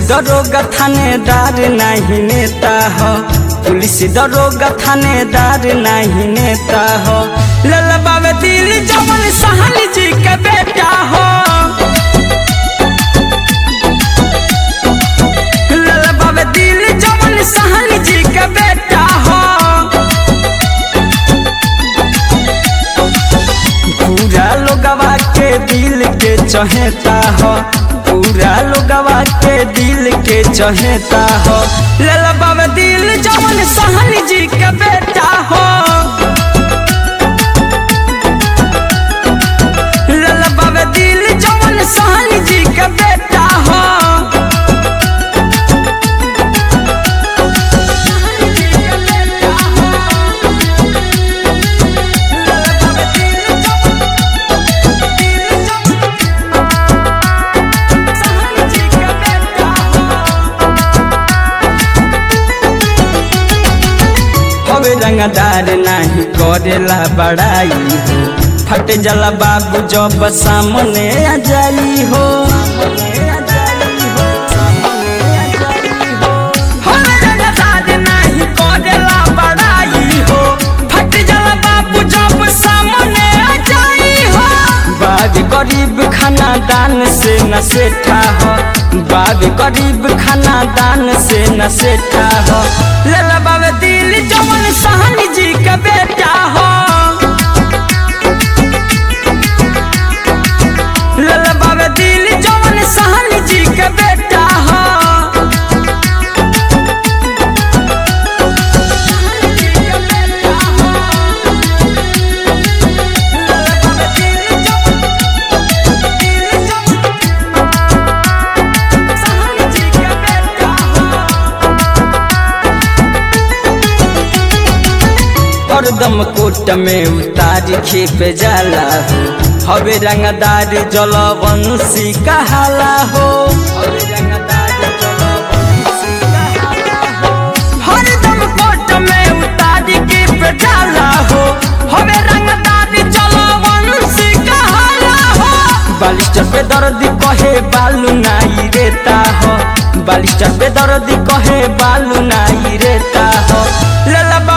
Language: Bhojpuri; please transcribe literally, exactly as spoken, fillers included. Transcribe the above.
दरोगा थानेदार नहीं नेता हो, पुलिस दरोगा थानेदार नहीं नेता हो। ललबावे दिल जवन सहल जी के बेटा हो, ललबावे दिल जवन सहल जी के बेटा हो। पूरा लोगवा के दिल के चहेता हो, पूरा लोगवा के दिल के चहेता हो। ललबावे दिल जवन सहल जी के बेटा हो, ललबावे दिल जवन सहल जी के बेटा हो। रंगदार नहीं करेला बड़ाई हो, फट जला बाबू जब सामने आ जाई हो। रंगदार नहीं करेला बड़ाई हो, फट जला बाबू जब सामने आ जाई हो। बाग गरीब खाना दान से न सेठा हो, बाग गरीब खाना दान से न सेठा हो। ललबावे दिल जवन सहल जी का बेटा हो, ललबावे दिल जवन सहल जी का बेटा हो। दम कोट में उतार खेप जाला हो, हवे रंगदार जलवंशी कहाला हो। हर दम कोट में उतार खेप जाला हो, हवे रंगदार जलवंशी कहाला हो। बालिस्टर पे दर्द कहे बालू नाई रेता हो, बालिस्टर पे दर्द कहे बालू नाई रेता हो। ललबा